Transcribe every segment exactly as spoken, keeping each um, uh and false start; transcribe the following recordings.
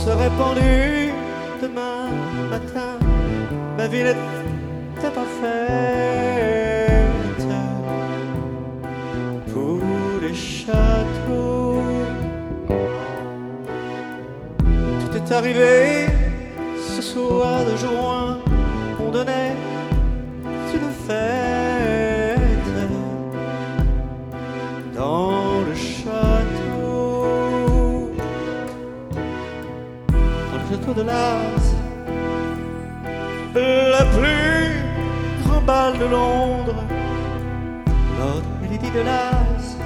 serais pendu demain matin, ma ville était parfaite pour les châteaux. Tout est arrivé ce soir de juin, on donnait une fête dans le château, dans le château de Laz, la plus grande balle de Londres. Lord et Lady de Laz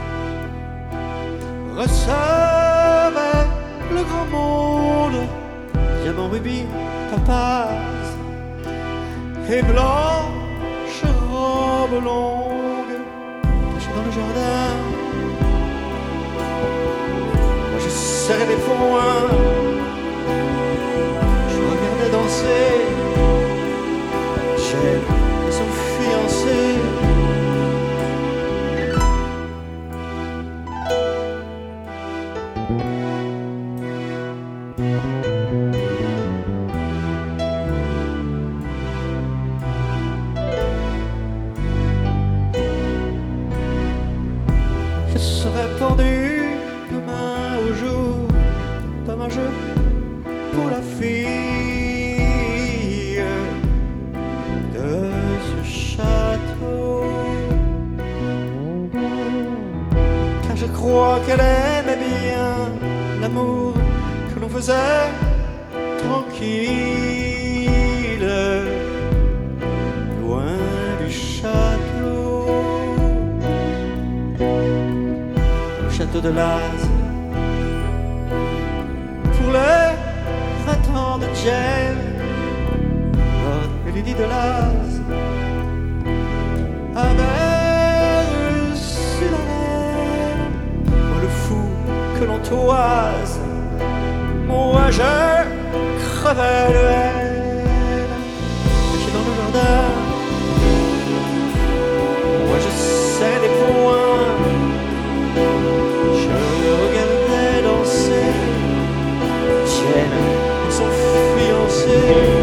recevait le grand monde, diamant, rubis, topaz et blanche robe longue, cachée dans le jardin. Moi je serrais les poings, je regardais danser Jane et son fiancé. Je serais pendu demain au jour comme un jeu pour la fille de ce château, car je crois qu'elle aimait bien l'amour que l'on faisait tranquille, loin du château. Château de Laz, pour les vingt ans de Jane, Lord et Lady de Laz avait reçu la reine. Moi le fou que l'on toise, moi je crevais de haine, caché dans le jardin. Moi je serrais les poings, je regardais danser Jane et son fiancé.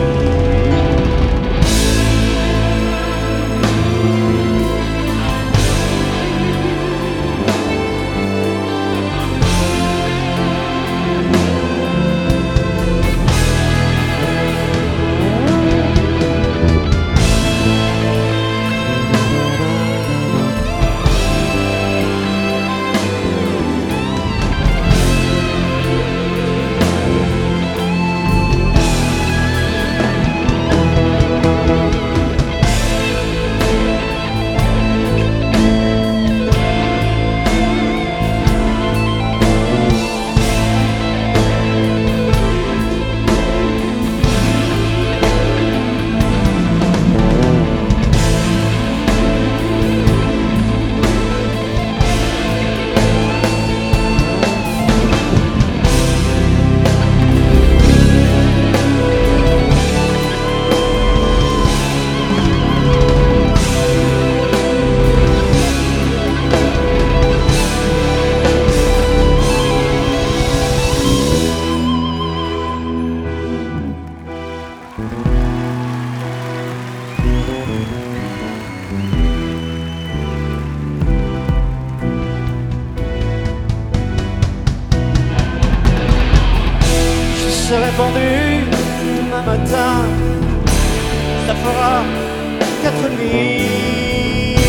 Je serai pendu demain matin, ça fera quatre nuits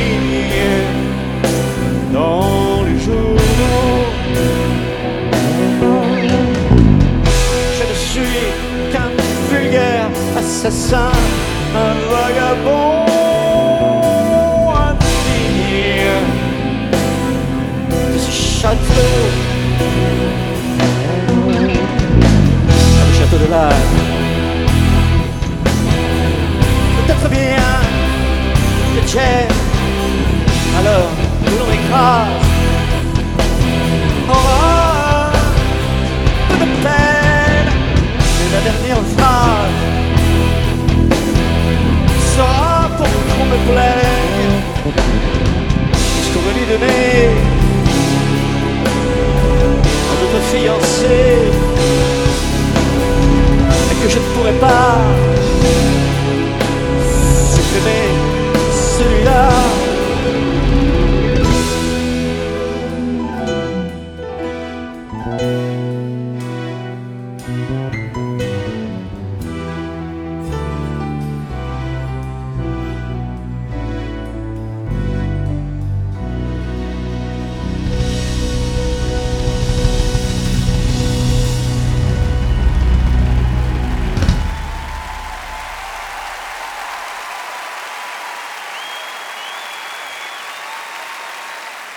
dans les journaux. Je ne suis qu'un vulgaire assassin, un vagabond indigne de ce château. De Laz, peut-être bien que Jane, alors nous l'on écrase, aura peu de peine. Et la dernière phrase sera pour qu'on me plaigne, jusqu'au venu donner à notre fiancé que je ne pourrais pas